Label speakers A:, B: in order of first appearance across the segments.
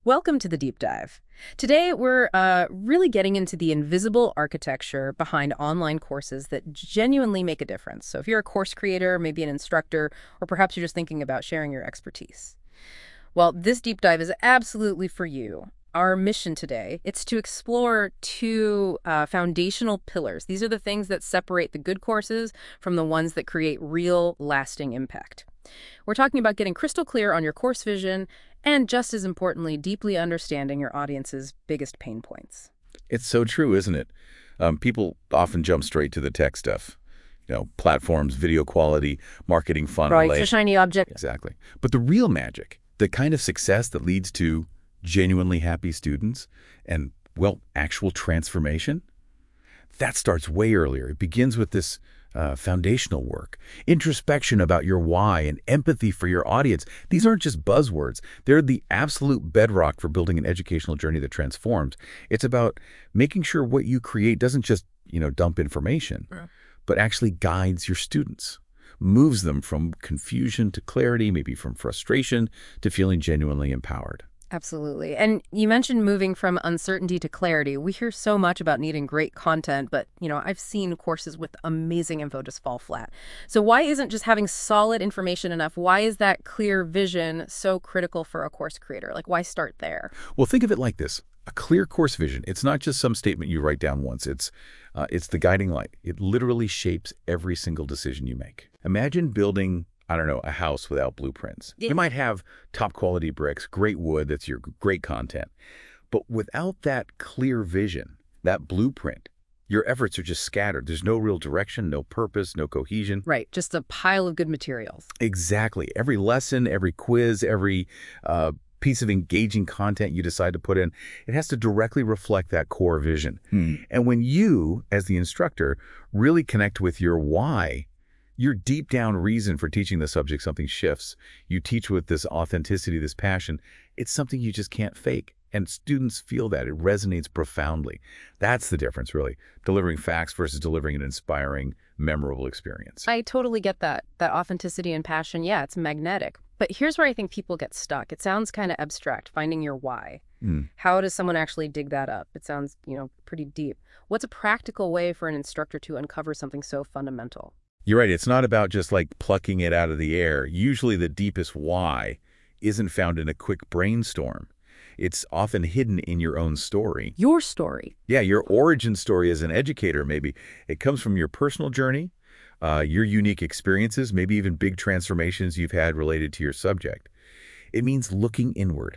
A: Welcome to the deep dive. Today, we're really getting into the invisible architecture behind online courses that genuinely make a difference. So if you're a course creator, maybe an instructor, or perhaps you're just thinking about sharing your expertise. Well, this deep dive is absolutely for you. Our mission today, it's to explore two foundational pillars. These are the things that separate the good courses from the ones that create real, lasting impact. We're talking about getting crystal clear on your course vision and, just as importantly, deeply understanding your audience's biggest pain points.
B: It's so true, isn't it? People often jump straight to the tech stuff. Platforms, video quality, marketing funnel.
A: Right, it's a shiny object.
B: Exactly. But the real magic, the kind of success that leads to genuinely happy students and, well, actual transformation, that starts way earlier. It begins with this foundational work, introspection about your why, and empathy for your audience. These aren't just buzzwords. They're the absolute bedrock for building an educational journey that transforms. It's about making sure what you create doesn't just, dump information, but actually guides your students, moves them from confusion to clarity, maybe from frustration to feeling genuinely empowered.
A: Absolutely. And you mentioned moving from uncertainty to clarity. We hear so much about needing great content, but, I've seen courses with amazing info just fall flat. So why isn't just having solid information enough? Why is that clear vision so critical for a course creator? Like, why start there?
B: Well, think of it like this. A clear course vision, it's not just some statement you write down once. It's the guiding light. It literally shapes every single decision you make. Imagine building a house without blueprints.
A: Yeah.
B: You might have top quality bricks, great wood, that's your great content. But without that clear vision, that blueprint, your efforts are just scattered. There's no real direction, no purpose, no cohesion.
A: Right, just a pile of good materials.
B: Exactly. Every lesson, every quiz, every piece of engaging content you decide to put in, it has to directly reflect that core vision. And when you, as the instructor, really connect with your why, your deep down reason for teaching the subject, something shifts. You teach with this authenticity, this passion. It's something you just can't fake. And students feel that. It resonates profoundly. That's the difference, really. Delivering facts versus delivering an inspiring, memorable experience.
A: I totally get that. That authenticity and passion, yeah, it's magnetic. But here's where I think people get stuck. It sounds kind of abstract, finding your why. How does someone actually dig that up? It sounds, pretty deep. What's a practical way for an instructor to uncover something so fundamental?
B: You're right. It's not about just like plucking it out of the air. Usually the deepest why isn't found in a quick brainstorm. It's often hidden in your own story.
A: Your story.
B: Yeah, your origin story as an educator, maybe. It comes from your personal journey, your unique experiences, maybe even big transformations you've had related to your subject. It means looking inward,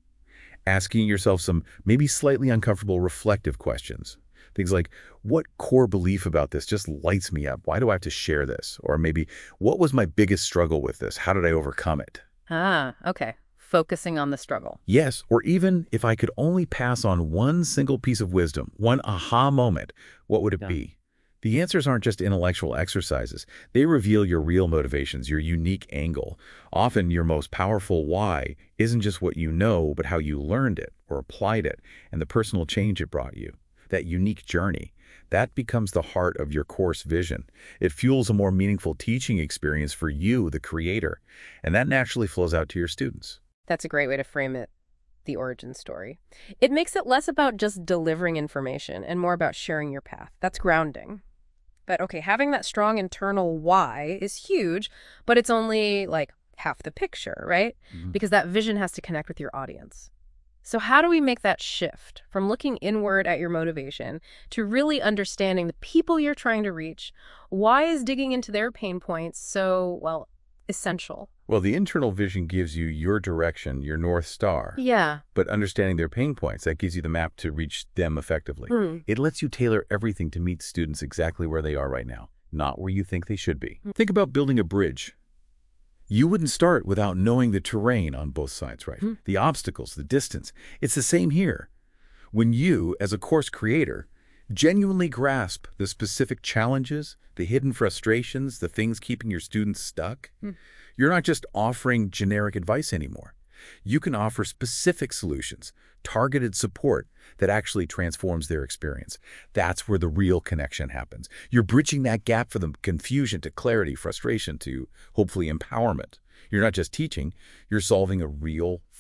B: asking yourself some maybe slightly uncomfortable reflective questions. Things like, what core belief about this just lights me up? Why do I have to share this? Or maybe, what was my biggest struggle with this? How did I overcome it?
A: Okay. Focusing on the struggle.
B: Yes, or even if I could only pass on one single piece of wisdom, one aha moment, what would it be? The answers aren't just intellectual exercises. They reveal your real motivations, your unique angle. Often your most powerful why isn't just what you know, but how you learned it or applied it and the personal change it brought you. That unique journey, that becomes the heart of your course vision. It fuels a more meaningful teaching experience for you, the creator, and that naturally flows out to your students.
A: That's a great way to frame it, the origin story. It makes it less about just delivering information and more about sharing your path. That's grounding. But okay, having that strong internal why is huge, but it's only like half the picture, right? Because that vision has to connect with your audience. So how do we make that shift from looking inward at your motivation to really understanding the people you're trying to reach? Why is digging into their pain points so, essential?
B: Well, the internal vision gives you your direction, your North Star.
A: Yeah.
B: But understanding their pain points, that gives you the map to reach them effectively. It lets you tailor everything to meet students exactly where they are right now, not where you think they should be. Think about building a bridge. You wouldn't start without knowing the terrain on both sides, right? The obstacles, the distance. It's the same here. When you, as a course creator, genuinely grasp the specific challenges, the hidden frustrations, the things keeping your students stuck, you're not just offering generic advice anymore. You can offer specific solutions, targeted support that actually transforms their experience. That's where the real connection happens. You're bridging that gap from confusion to clarity, frustration to hopefully empowerment. You're not just teaching, you're solving a real,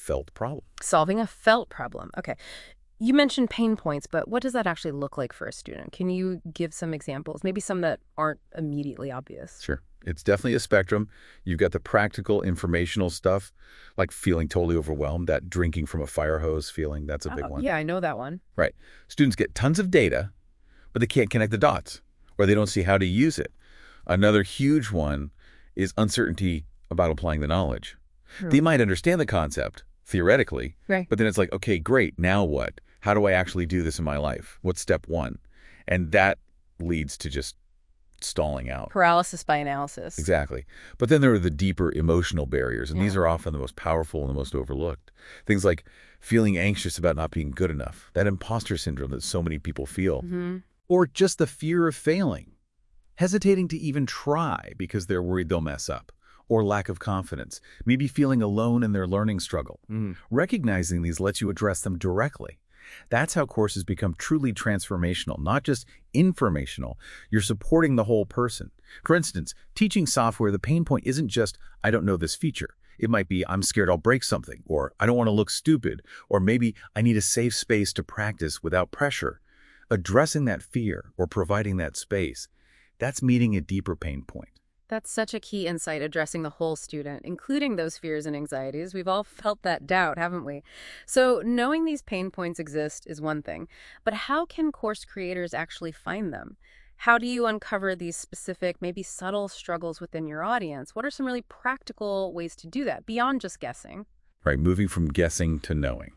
B: felt problem.
A: Solving a felt problem. Okay. You mentioned pain points, but what does that actually look like for a student? Can you give some examples, maybe some that aren't immediately obvious?
B: Sure. It's definitely a spectrum. You've got the practical, informational stuff, like feeling totally overwhelmed, that drinking from a fire hose feeling, that's a big one.
A: Yeah, I know that one.
B: Right. Students get tons of data, but they can't connect the dots, or they don't see how to use it. Another huge one is uncertainty about applying the knowledge. They might understand the concept, theoretically,
A: Right.
B: but then it's like, okay, great, now what? How do I actually do this in my life? What's step one? And that leads to just stalling out.
A: Paralysis by analysis.
B: Exactly. But then there are the deeper emotional barriers, and these are often the most powerful and the most overlooked. Things like feeling anxious about not being good enough, that imposter syndrome that so many people feel.
C: Or just the fear of failing, hesitating to even try because they're worried they'll mess up, or lack of confidence, maybe feeling alone in their learning struggle. Recognizing these lets you address them directly. That's how courses become truly transformational, not just informational. You're supporting the whole person. For instance, teaching software, the pain point isn't just, I don't know this feature. It might be, I'm scared I'll break something, or I don't want to look stupid, or maybe I need a safe space to practice without pressure. Addressing that fear or providing that space, that's meeting a deeper pain point.
A: That's such a key insight, addressing the whole student, including those fears and anxieties. We've all felt that doubt, haven't we? So knowing these pain points exist is one thing, but how can course creators actually find them? How do you uncover these specific, maybe subtle struggles within your audience? What are some really practical ways to do that, beyond just guessing?
B: Right, moving from guessing to knowing.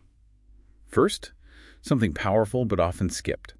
B: First, something powerful but often skipped.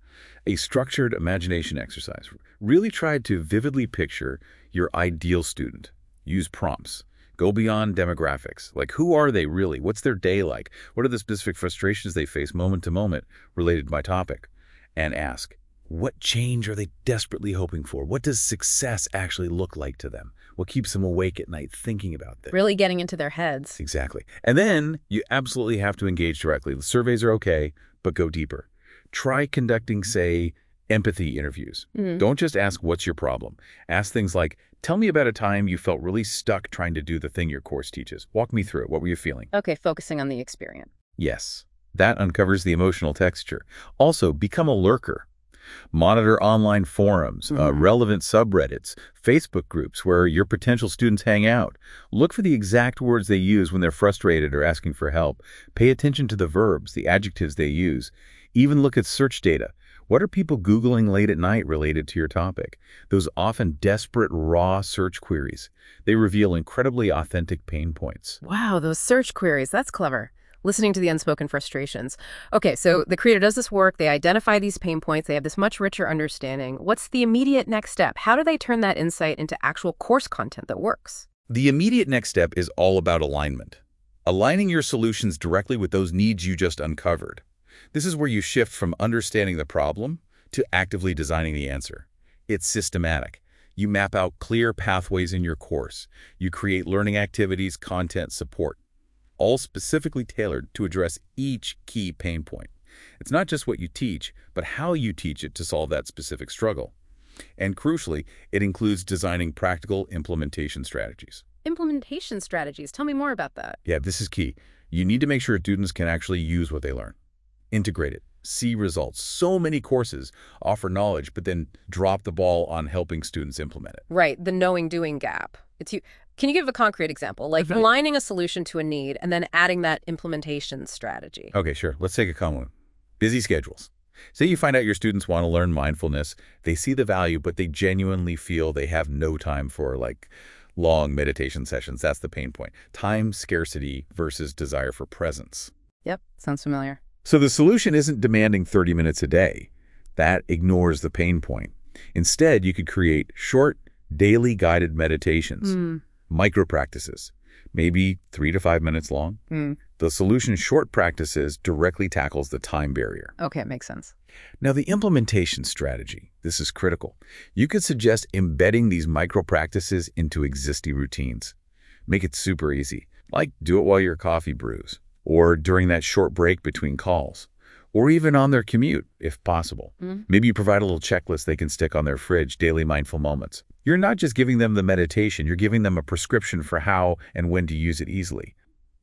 B: A structured imagination exercise. Really try to vividly picture your ideal student. Use prompts. Go beyond demographics. Like, who are they really? What's their day like? What are the specific frustrations they face moment to moment related to my topic? And ask, what change are they desperately hoping for? What does success actually look like to them? What keeps them awake at night thinking about this?
A: Really getting into their heads.
B: Exactly. And then you absolutely have to engage directly. The surveys are okay, but go deeper. Try conducting, say, empathy interviews. Don't just ask, what's your problem? Ask things like, tell me about a time you felt really stuck trying to do the thing your course teaches. Walk me through it. What were you feeling?
A: Okay, focusing on the experience.
B: Yes, that uncovers the emotional texture. Also, become a lurker. Monitor online forums, relevant subreddits, Facebook groups where your potential students hang out. Look for the exact words they use when they're frustrated or asking for help. Pay attention to the verbs, the adjectives they use. Even look at search data. What are people Googling late at night related to your topic? Those often desperate, raw search queries. They reveal incredibly authentic pain points.
A: Wow, those search queries, that's clever. Listening to the unspoken frustrations. Okay, so the creator does this work, they identify these pain points, they have this much richer understanding. What's the immediate next step? How do they turn that insight into actual course content that works?
B: The immediate next step is all about alignment. Aligning your solutions directly with those needs you just uncovered. This is where you shift from understanding the problem to actively designing the answer. It's systematic. You map out clear pathways in your course. You create learning activities, content, support, all specifically tailored to address each key pain point. It's not just what you teach, but how you teach it to solve that specific struggle. And crucially, it includes designing practical implementation strategies.
A: Implementation strategies. Tell me more about that.
B: Yeah, this is key. You need to make sure students can actually use what they learn. Integrate it. See results. So many courses offer knowledge, but then drop the ball on helping students implement it.
A: Right, the knowing-doing gap. Can you give a concrete example, like aligning a solution to a need and then adding that implementation strategy?
B: Okay, sure. Let's take a common one. Busy schedules. Say you find out your students want to learn mindfulness. They see the value, but they genuinely feel they have no time for, like, long meditation sessions. That's the pain point. Time scarcity versus desire for presence.
A: Yep, sounds familiar.
B: So the solution isn't demanding 30 minutes a day. That ignores the pain point. Instead, you could create short, daily guided meditations, micro practices, maybe 3 to 5 minutes long. The solution short practices directly tackles the time barrier.
A: Okay, it makes sense.
B: Now, the implementation strategy, this is critical. You could suggest embedding these micro practices into existing routines. Make it super easy, like do it while your coffee brews, or during that short break between calls, or even on their commute, if possible. Maybe you provide a little checklist they can stick on their fridge, daily mindful moments. You're not just giving them the meditation, you're giving them a prescription for how and when to use it easily.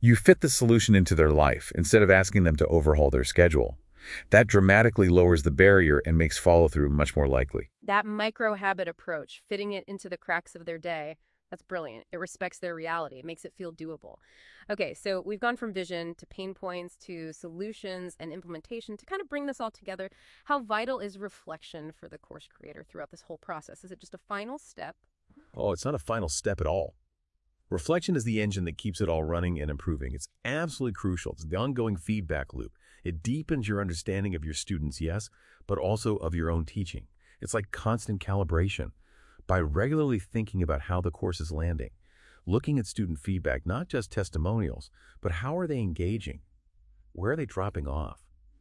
C: You fit the solution into their life instead of asking them to overhaul their schedule. That dramatically lowers the barrier and makes follow-through much more likely.
A: That micro-habit approach, fitting it into the cracks of their day, that's brilliant. It respects their reality. It makes it feel doable. Okay, so we've gone from vision to pain points to solutions and implementation. To kind of bring this all together, how vital is reflection for the course creator throughout this whole process? Is it just a final step?
D: Oh, it's not a final step at all. Reflection is the engine that keeps it all running and improving. It's absolutely crucial. It's the ongoing feedback loop. It deepens your understanding of your students, yes, but also of your own teaching. It's like constant calibration. By regularly thinking about how the course is landing, looking at student feedback, not just testimonials, but how are they engaging? Where are they dropping off?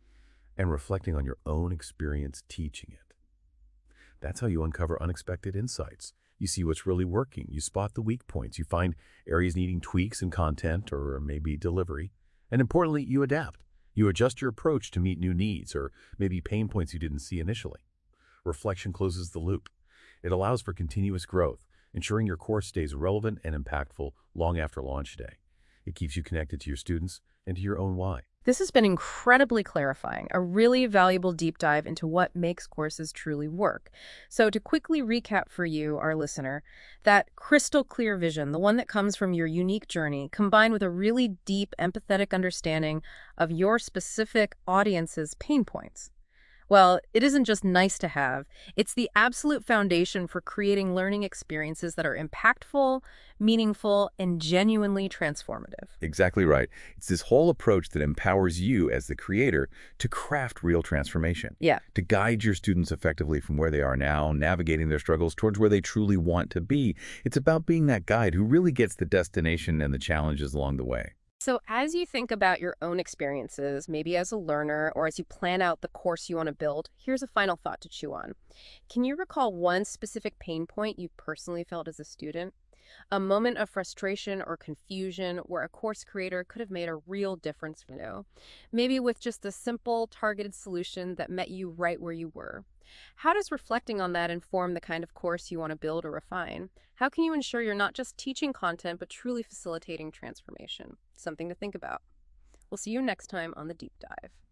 D: And reflecting on your own experience teaching it. That's how you uncover unexpected insights. You see what's really working. You spot the weak points. You find areas needing tweaks in content or maybe delivery. And importantly, you adapt. You adjust your approach to meet new needs or maybe pain points you didn't see initially. Reflection closes the loop. It allows for continuous growth, ensuring your course stays relevant and impactful long after launch day. It keeps you connected to your students and to your own why.
A: This has been incredibly clarifying, a really valuable deep dive into what makes courses truly work. So to quickly recap for you, our listener, that crystal clear vision, the one that comes from your unique journey, combined with a really deep, empathetic understanding of your specific audience's pain points. Well, it isn't just nice to have. It's the absolute foundation for creating learning experiences that are impactful, meaningful, and genuinely transformative.
C: Exactly right. It's this whole approach that empowers you as the creator to craft real transformation.
A: Yeah.
C: To guide your students effectively from where they are now, navigating their struggles towards where they truly want to be. It's about being that guide who really gets the destination and the challenges along the way.
A: So as you think about your own experiences, maybe as a learner or as you plan out the course you want to build, here's a final thought to chew on. Can you recall one specific pain point you personally felt as a student? A moment of frustration or confusion where a course creator could have made a real difference for you? Maybe with just a simple, targeted solution that met you right where you were. How does reflecting on that inform the kind of course you want to build or refine? How can you ensure you're not just teaching content, but truly facilitating transformation? Something to think about. We'll see you next time on The Deep Dive.